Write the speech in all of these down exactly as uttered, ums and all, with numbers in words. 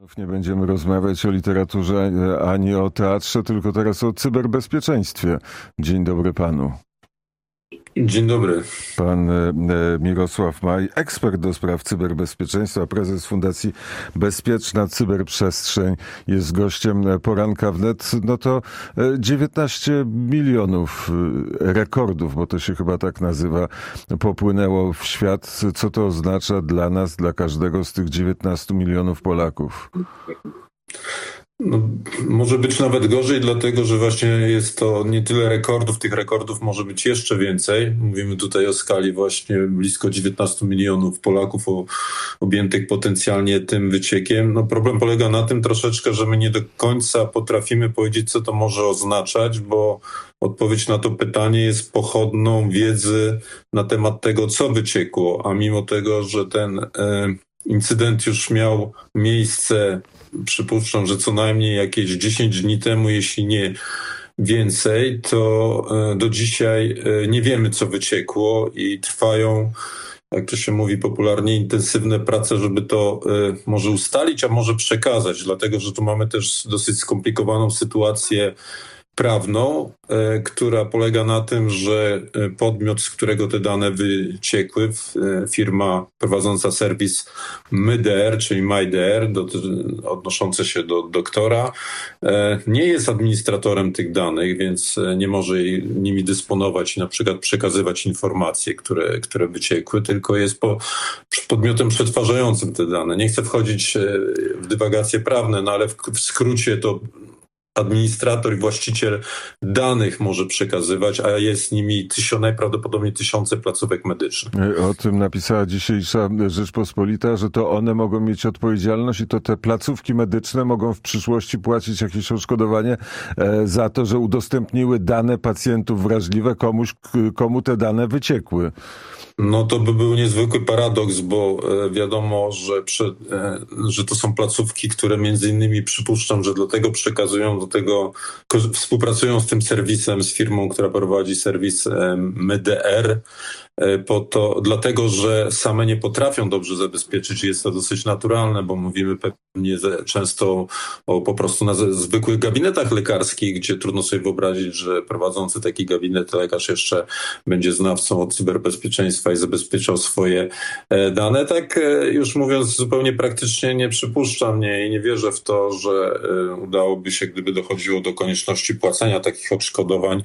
Nie będziemy rozmawiać o literaturze ani o teatrze, tylko teraz o cyberbezpieczeństwie. Dzień dobry panu. Dzień dobry. Pan Mirosław Maj, ekspert do spraw cyberbezpieczeństwa, prezes Fundacji Bezpieczna Cyberprzestrzeń, jest gościem Poranka Wnet. No to dziewiętnaście milionów rekordów, bo to się chyba tak nazywa, popłynęło w świat. Co to oznacza dla nas, dla każdego z tych dziewiętnastu milionów Polaków? No, może być nawet gorzej, dlatego że właśnie jest to nie tyle rekordów, tych rekordów może być jeszcze więcej. Mówimy tutaj o skali właśnie blisko dziewiętnastu milionów Polaków o, objętych potencjalnie tym wyciekiem. No, problem polega na tym troszeczkę, że my nie do końca potrafimy powiedzieć, co to może oznaczać, bo odpowiedź na to pytanie jest pochodną wiedzy na temat tego, co wyciekło, a mimo tego, że ten e, incydent już miał miejsce, przypuszczam, że co najmniej jakieś dziesięć dni temu, jeśli nie więcej, to do dzisiaj nie wiemy, co wyciekło i trwają, jak to się mówi popularnie, intensywne prace, żeby to może ustalić, a może przekazać, dlatego że tu mamy też dosyć skomplikowaną sytuację prawną, e, która polega na tym, że podmiot, z którego te dane wyciekły, e, firma prowadząca serwis MyDR, czyli MyDR, do, odnoszące się do doktora, e, nie jest administratorem tych danych, więc nie może nimi dysponować i na przykład przekazywać informacje, które, które wyciekły, tylko jest po, podmiotem przetwarzającym te dane. Nie chcę wchodzić w dywagacje prawne, no ale w, w skrócie to administrator i właściciel danych może przekazywać, a jest nimi tysio, najprawdopodobniej tysiące placówek medycznych. O tym napisała dzisiejsza Rzeczpospolita, że to one mogą mieć odpowiedzialność i to te placówki medyczne mogą w przyszłości płacić jakieś odszkodowanie za to, że udostępniły dane pacjentów wrażliwe komuś, komu te dane wyciekły. No to by był niezwykły paradoks, bo wiadomo, że, prze, że to są placówki, które między innymi przypuszczam, że dlatego przekazują do tego, współpracują z tym serwisem, z firmą, która prowadzi serwis MyDR, po to, dlatego, że same nie potrafią dobrze zabezpieczyć. Jest to dosyć naturalne, bo mówimy pewnie często o po prostu na zwykłych gabinetach lekarskich, gdzie trudno sobie wyobrazić, że prowadzący taki gabinet lekarz jeszcze będzie znawcą od cyberbezpieczeństwa i zabezpieczał swoje dane. Tak już mówiąc zupełnie praktycznie nie przypuszczam nie, i nie wierzę w to, że udałoby się, gdyby dochodziło do konieczności płacenia takich odszkodowań,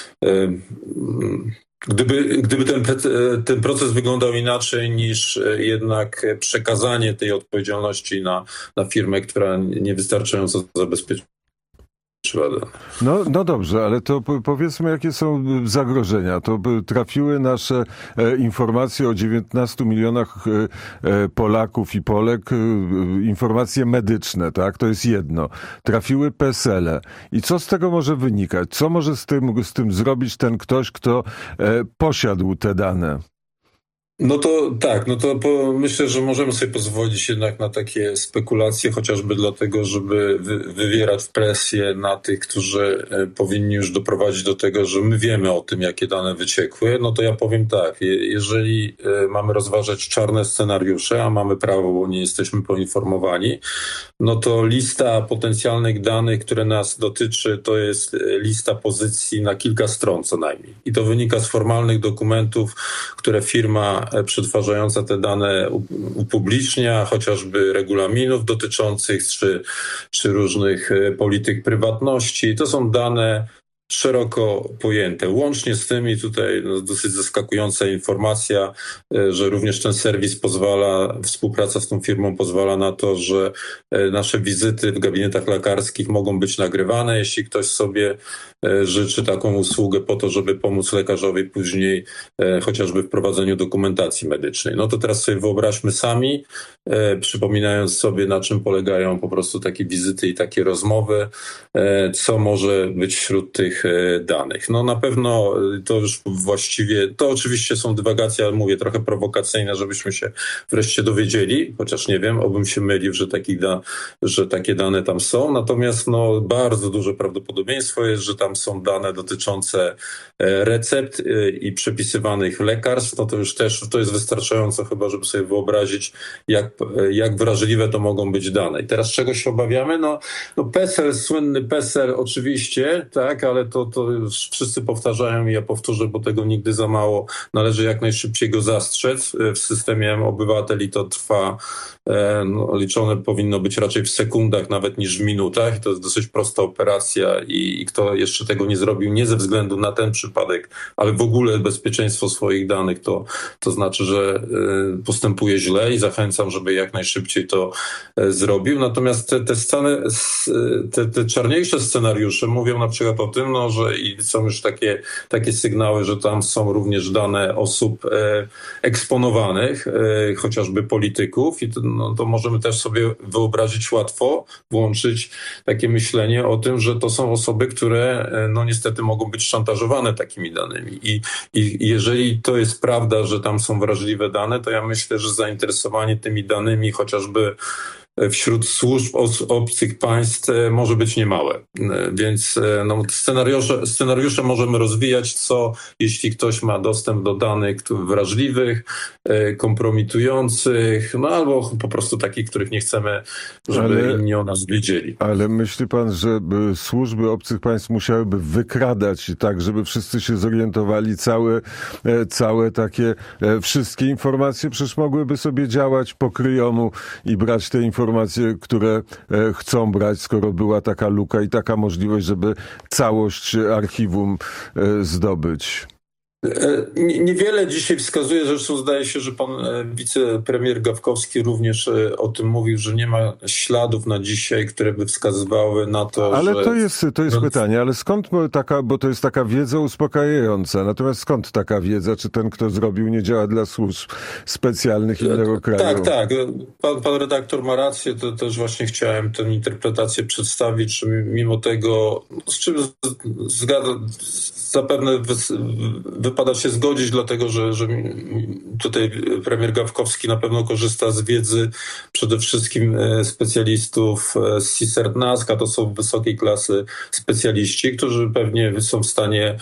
Gdyby, gdyby ten, ten proces wyglądał inaczej niż jednak przekazanie tej odpowiedzialności na, na firmę, która niewystarczająco zabezpieczyła. No, no dobrze, ale to powiedzmy, jakie są zagrożenia. To trafiły nasze informacje o dziewiętnastu milionach Polaków i Polek, informacje medyczne, tak? To jest jedno. Trafiły PESEL-e. I co z tego może wynikać? Co może z tym, z tym zrobić ten ktoś, kto posiadł te dane? No to tak, no to po, myślę, że możemy sobie pozwolić jednak na takie spekulacje, chociażby dlatego, żeby wy, wywierać presję na tych, którzy e, powinni już doprowadzić do tego, że my wiemy o tym, jakie dane wyciekły. No to ja powiem tak, je, jeżeli e, mamy rozważać czarne scenariusze, a mamy prawo, bo nie jesteśmy poinformowani, no to lista potencjalnych danych, które nas dotyczy, to jest lista pozycji na kilka stron co najmniej. I to wynika z formalnych dokumentów, które firma przetwarzająca te dane upublicznia, chociażby regulaminów dotyczących czy, czy różnych polityk prywatności. To są dane szeroko pojęte. Łącznie z tym i tutaj no, dosyć zaskakująca informacja, że również ten serwis pozwala, współpraca z tą firmą pozwala na to, że nasze wizyty w gabinetach lekarskich mogą być nagrywane, jeśli ktoś sobie życzy taką usługę po to, żeby pomóc lekarzowi później chociażby w prowadzeniu dokumentacji medycznej. No to teraz sobie wyobraźmy sami, przypominając sobie, na czym polegają po prostu takie wizyty i takie rozmowy, co może być wśród tych tych danych. No na pewno to już właściwie, to oczywiście są dywagacje, ale mówię trochę prowokacyjne, żebyśmy się wreszcie dowiedzieli, chociaż nie wiem, obym się mylił, że, taki da, że takie dane tam są. Natomiast no, bardzo duże prawdopodobieństwo jest, że tam są dane dotyczące recept i przepisywanych lekarstw. No to już też to jest wystarczająco chyba, żeby sobie wyobrazić, jak, jak wrażliwe to mogą być dane. I teraz czego się obawiamy? No, no PESEL, słynny PESEL oczywiście, tak, ale to, to już wszyscy powtarzają i ja powtórzę, bo tego nigdy za mało. Należy jak najszybciej go zastrzec. W systemie obywateli to trwa, no, liczone powinno być raczej w sekundach nawet niż w minutach. To jest dosyć prosta operacja i, i kto jeszcze tego nie zrobił, nie ze względu na ten przypadek, ale w ogóle bezpieczeństwo swoich danych, to, to znaczy, że postępuje źle i zachęcam, żeby jak najszybciej to zrobił. Natomiast te, te, sceny, te, te czarniejsze scenariusze mówią na przykład o tym, no, że i są już takie, takie sygnały, że tam są również dane osób e, eksponowanych, e, chociażby polityków i to, no, to możemy też sobie wyobrazić łatwo, włączyć takie myślenie o tym, że to są osoby, które e, no niestety mogą być szantażowane takimi danymi. I, I jeżeli to jest prawda, że tam są wrażliwe dane, to ja myślę, że zainteresowanie tymi danymi chociażby wśród służb obcych państw może być niemałe. Więc no, scenariusze, scenariusze możemy rozwijać, co jeśli ktoś ma dostęp do danych wrażliwych, kompromitujących, no albo po prostu takich, których nie chcemy, żeby ale, inni o nas wiedzieli. Ale myśli pan, że służby obcych państw musiałyby wykradać tak, żeby wszyscy się zorientowali, całe, całe takie wszystkie informacje przecież mogłyby sobie działać po kryjomu i brać te informacje, informacje, które chcą brać, skoro była taka luka i taka możliwość, żeby całość archiwum zdobyć? Niewiele dzisiaj wskazuje, zresztą zdaje się, że pan wicepremier Gawkowski również o tym mówił, że nie ma śladów na dzisiaj, które by wskazywały na to, ale że... Ale to jest, to jest pytanie, ale skąd taka, bo to jest taka wiedza uspokajająca, natomiast skąd taka wiedza, czy ten, kto zrobił, nie działa dla służb specjalnych innego kraju? Tak, tak. Pan, pan redaktor ma rację, to też właśnie chciałem tę interpretację przedstawić, że mimo tego, z czym zgadza, zapewne wy, wypada się zgodzić, dlatego że, że tutaj premier Gawkowski na pewno korzysta z wiedzy przede wszystkim specjalistów z CISERT-NASK, to są wysokiej klasy specjaliści, którzy pewnie są w stanie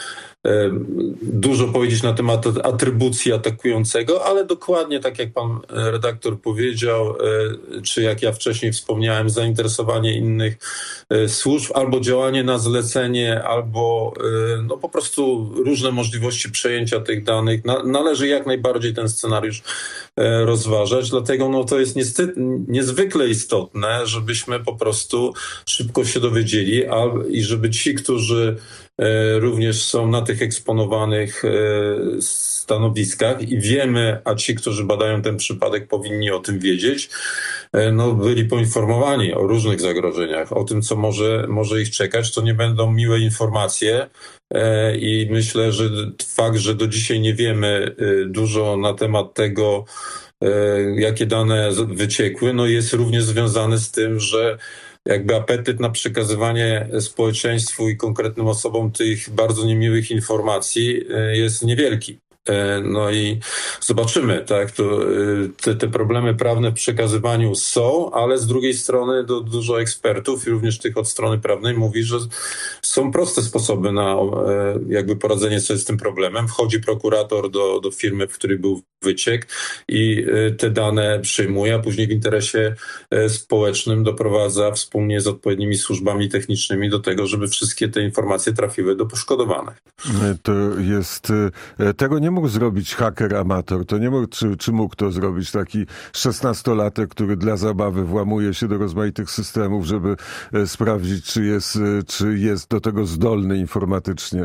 dużo powiedzieć na temat atrybucji atakującego, ale dokładnie tak jak pan redaktor powiedział, czy jak ja wcześniej wspomniałem, zainteresowanie innych służb, albo działanie na zlecenie, albo no po prostu różne możliwości przejęcia tych danych. Należy jak najbardziej ten scenariusz rozważać, dlatego no to jest niestety, niezwykle istotne, żebyśmy po prostu szybko się dowiedzieli a, i żeby ci, którzy również są na tych eksponowanych stanowiskach i wiemy, a ci, którzy badają ten przypadek, powinni o tym wiedzieć, no byli poinformowani o różnych zagrożeniach, o tym, co może, może ich czekać. To nie będą miłe informacje i myślę, że fakt, że do dzisiaj nie wiemy dużo na temat tego, jakie dane wyciekły, no jest również związany z tym, że jakby apetyt na przekazywanie społeczeństwu i konkretnym osobom tych bardzo niemiłych informacji jest niewielki. No i zobaczymy, tak, to, te, te problemy prawne w przekazywaniu są, ale z drugiej strony do, dużo ekspertów i również tych od strony prawnej mówi, że są proste sposoby na jakby poradzenie sobie z tym problemem. Wchodzi prokurator do, do firmy, w której był wyciek i te dane przyjmuje, a później w interesie społecznym doprowadza wspólnie z odpowiednimi służbami technicznymi do tego, żeby wszystkie te informacje trafiły do poszkodowanych. To jest, tego nie mógł zrobić haker amator, to nie mógł, czy, czy mógł to zrobić taki szesnastolatek, który dla zabawy włamuje się do rozmaitych systemów, żeby sprawdzić, czy jest, czy jest do tego zdolny informatycznie?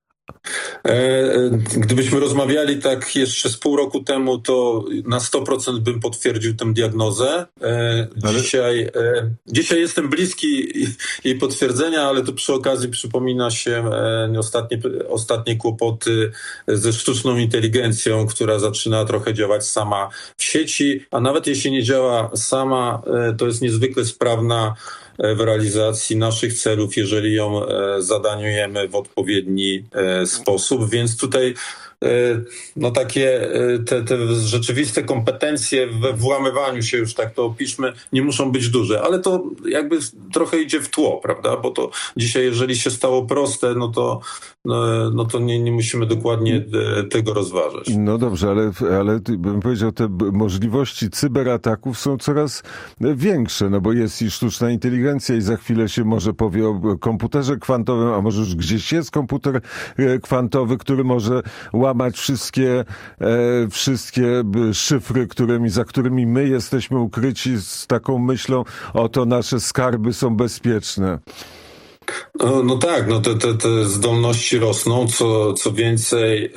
Gdybyśmy rozmawiali tak jeszcze z pół roku temu, to na sto procent bym potwierdził tę diagnozę. Dzisiaj, ale... dzisiaj jestem bliski jej potwierdzenia, ale to przy okazji przypomina się ostatnie, ostatnie kłopoty ze sztuczną inteligencją, która zaczyna trochę działać sama w sieci, a nawet jeśli nie działa sama, to jest niezwykle sprawna w realizacji naszych celów, jeżeli ją zadaniujemy w odpowiedni sposób. Więc tutaj no takie te, te rzeczywiste kompetencje we włamywaniu się, już tak to opiszmy, nie muszą być duże, ale to jakby trochę idzie w tło, prawda? Bo to dzisiaj, jeżeli się stało proste, no to, no, no to nie, nie musimy dokładnie tego rozważać. No dobrze, ale, ale bym powiedział, te możliwości cyberataków są coraz większe, no bo jest i sztuczna inteligencja i za chwilę się może powie o komputerze kwantowym, a może już gdzieś jest komputer kwantowy, który może łamać wszystkie, e, wszystkie szyfry, którymi, za którymi my jesteśmy ukryci z taką myślą, oto nasze skarby są bezpieczne. No, no tak, no te, te, te zdolności rosną, co, co więcej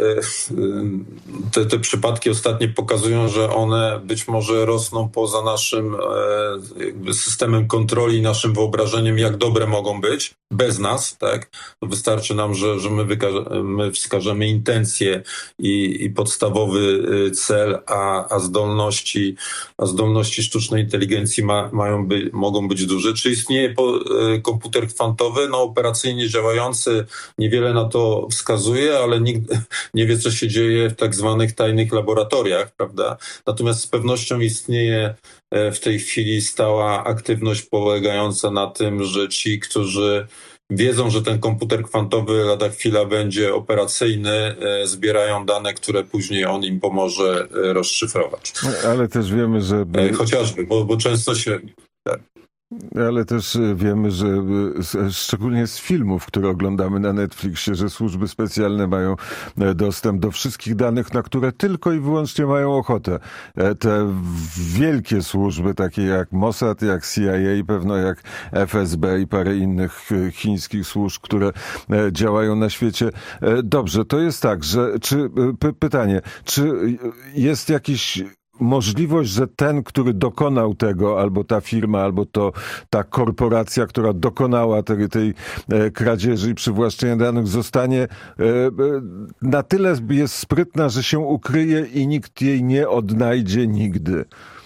te, te przypadki ostatnie pokazują, że one być może rosną poza naszym jakby systemem kontroli, naszym wyobrażeniem, jak dobre mogą być, bez nas, tak? To wystarczy nam, że, że my, wykaże, my wskażemy intencje i, i podstawowy cel, a, a zdolności, a zdolności sztucznej inteligencji ma, mają by, mogą być duże. Czy istnieje po, komputer kwantowy? No operacyjnie działający, niewiele na to wskazuje, ale nikt nie wie, co się dzieje w tak zwanych tajnych laboratoriach, prawda? Natomiast z pewnością istnieje w tej chwili stała aktywność polegająca na tym, że ci, którzy wiedzą, że ten komputer kwantowy lada chwila będzie operacyjny, zbierają dane, które później on im pomoże rozszyfrować. Ale też wiemy, że... Chociażby, bo, bo często się... Tak. Ale też wiemy, że szczególnie z filmów, które oglądamy na Netflixie, że służby specjalne mają dostęp do wszystkich danych, na które tylko i wyłącznie mają ochotę. Te wielkie służby, takie jak Mossad, jak C I A, pewno jak F S B i parę innych chińskich służb, które działają na świecie. Dobrze, to jest tak, że czy pytanie, czy jest jakiś możliwość, że ten, który dokonał tego, albo ta firma, albo to ta korporacja, która dokonała tej, tej kradzieży i przywłaszczenia danych, zostanie na tyle jest sprytna, że się ukryje i nikt jej nie odnajdzie nigdy?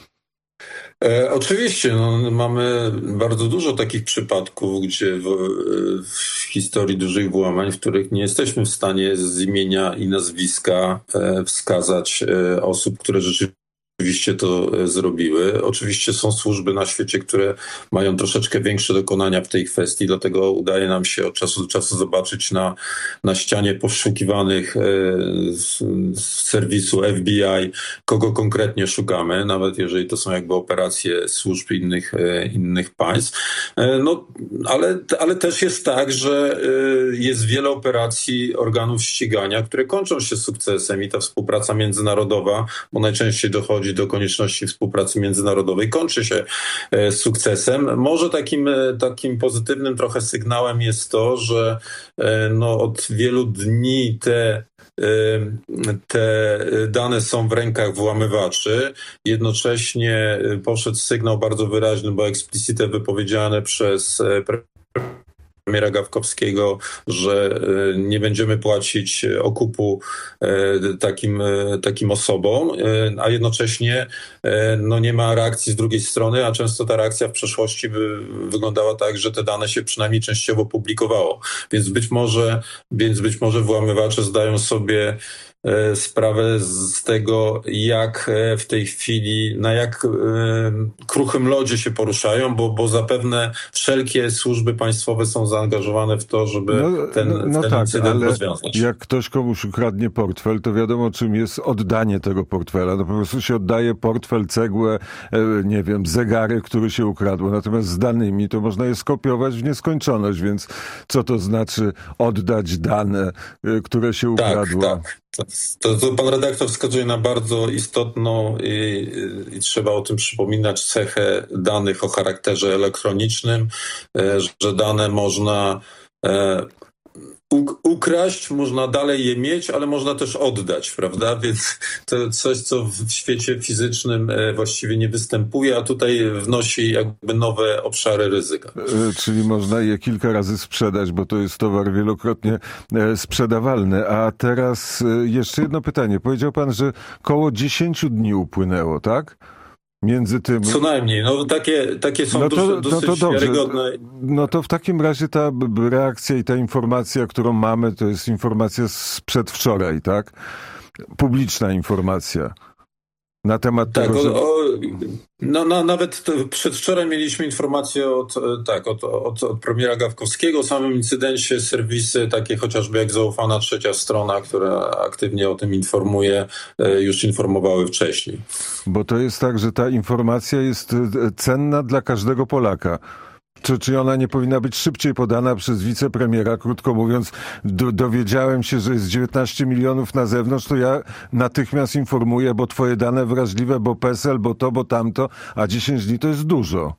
E, oczywiście, no, mamy bardzo dużo takich przypadków, gdzie w, w historii dużych włamań, w których nie jesteśmy w stanie z imienia i nazwiska e, wskazać e, osób, które rzeczywiście Oczywiście to zrobiły. Oczywiście są służby na świecie, które mają troszeczkę większe dokonania w tej kwestii, dlatego udaje nam się od czasu do czasu zobaczyć na, na ścianie poszukiwanych z, z serwisu F B I, kogo konkretnie szukamy, nawet jeżeli to są jakby operacje służb innych, innych państw. No, ale, ale też jest tak, że jest wiele operacji organów ścigania, które kończą się sukcesem i ta współpraca międzynarodowa, bo najczęściej dochodzi do konieczności współpracy międzynarodowej, kończy się sukcesem. Może takim, takim pozytywnym trochę sygnałem jest to, że no, od wielu dni te te dane są w rękach włamywaczy. Jednocześnie poszedł sygnał bardzo wyraźny, bo eksplicite wypowiedziane przez premiera Gawkowskiego, że nie będziemy płacić okupu takim, takim osobom, a jednocześnie no nie ma reakcji z drugiej strony, a często ta reakcja w przeszłości by wyglądała tak, że te dane się przynajmniej częściowo publikowało. Więc być może, więc być może włamywacze zdają sobie sprawę z tego, jak w tej chwili, na jak kruchym lodzie się poruszają, bo, bo zapewne wszelkie służby państwowe są zaangażowane w to, żeby no, ten, no, no ten tak, incydent ale rozwiązać. Jak ktoś komuś ukradnie portfel, to wiadomo, czym jest oddanie tego portfela. No po prostu się oddaje portfel, cegłę, nie wiem, zegary, który się ukradło. Natomiast z danymi to można je skopiować w nieskończoność, więc co to znaczy oddać dane, które się ukradło? Tak, tak. To, to pan redaktor wskazuje na bardzo istotną i, i trzeba o tym przypominać cechę danych o charakterze elektronicznym, że dane można e, ukraść, można dalej je mieć, ale można też oddać, prawda? Więc to coś, co w świecie fizycznym właściwie nie występuje, a tutaj wnosi jakby nowe obszary ryzyka. Czyli można je kilka razy sprzedać, bo to jest towar wielokrotnie sprzedawalny. A teraz jeszcze jedno pytanie. Powiedział pan, że koło dziesięciu dni upłynęło, tak? Między tym... Co najmniej, no takie, takie są no to, dosyć no to dobrze. wiarygodne. No to w takim razie ta reakcja i ta informacja, którą mamy, to jest informacja z przedwczoraj, tak? Publiczna informacja na temat tak, tego, o, że... o, no, no, nawet przedwczoraj mieliśmy informację od, tak, od, od, od premiera Gawkowskiego o samym incydencie. Serwisy takie chociażby jak Zaufana Trzecia Strona, która aktywnie o tym informuje, już informowały wcześniej. Bo to jest tak, że ta informacja jest cenna dla każdego Polaka. Czy, czy ona nie powinna być szybciej podana przez wicepremiera? Krótko mówiąc, do, dowiedziałem się, że jest dziewiętnaście milionów na zewnątrz, to ja natychmiast informuję, bo twoje dane wrażliwe, bo PESEL, bo to, bo tamto, a dziesięć dni to jest dużo.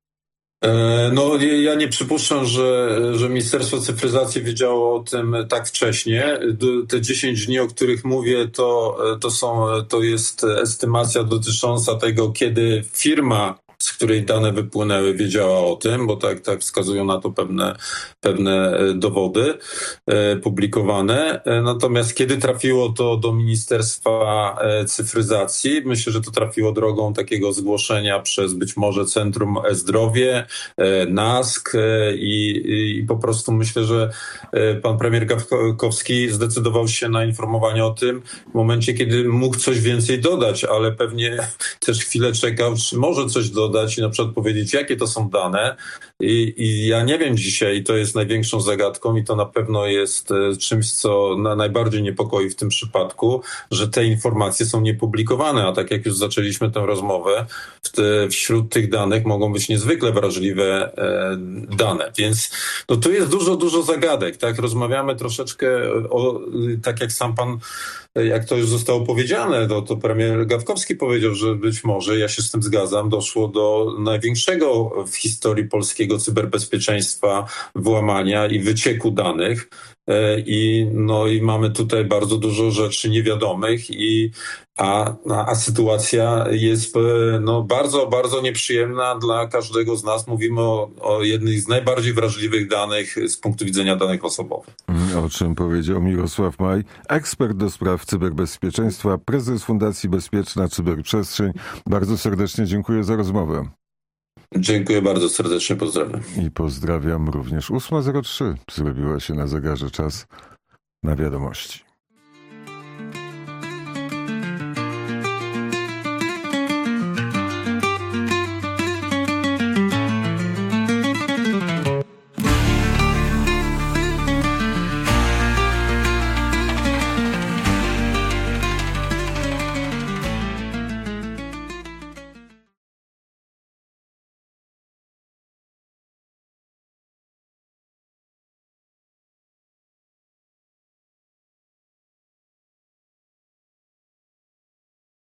No, ja nie przypuszczam, że, że Ministerstwo Cyfryzacji wiedziało o tym tak wcześnie. Te dziesięć dni, o których mówię, to, to, są, to jest estymacja dotycząca tego, kiedy firma, z której dane wypłynęły, wiedziała o tym, bo tak, tak wskazują na to pewne, pewne dowody e, publikowane. E, natomiast kiedy trafiło to do Ministerstwa Cyfryzacji, myślę, że to trafiło drogą takiego zgłoszenia przez być może Centrum E-Zdrowie, e, NASK e, i, i po prostu myślę, że e, pan premier Gawkowski zdecydował się na informowanie o tym w momencie, kiedy mógł coś więcej dodać, ale pewnie też chwilę czekał, czy może coś dodać, i na przykład powiedzieć, jakie to są dane. I, i ja nie wiem dzisiaj, to jest największą zagadką i to na pewno jest czymś, co na najbardziej niepokoi w tym przypadku, że te informacje są niepublikowane, a tak jak już zaczęliśmy tę rozmowę, w te, wśród tych danych mogą być niezwykle wrażliwe e, dane. Więc no, tu jest dużo, dużo zagadek. Tak? Rozmawiamy troszeczkę o, tak jak sam pan, jak to już zostało powiedziane, to, to premier Gawkowski powiedział, że być może, ja się z tym zgadzam, doszło do największego w historii polskiego cyberbezpieczeństwa włamania i wycieku danych. I, no, i mamy tutaj bardzo dużo rzeczy niewiadomych, i, a, a sytuacja jest no, bardzo, bardzo nieprzyjemna dla każdego z nas. Mówimy o, o jednych z najbardziej wrażliwych danych z punktu widzenia danych osobowych. O czym powiedział Mirosław Maj, ekspert do spraw cyberbezpieczeństwa, prezes Fundacji Bezpieczna Cyberprzestrzeń. Bardzo serdecznie dziękuję za rozmowę. Dziękuję bardzo serdecznie, pozdrawiam. I pozdrawiam również. ósma zero trzy zrobiła się na zegarze, czas na wiadomości.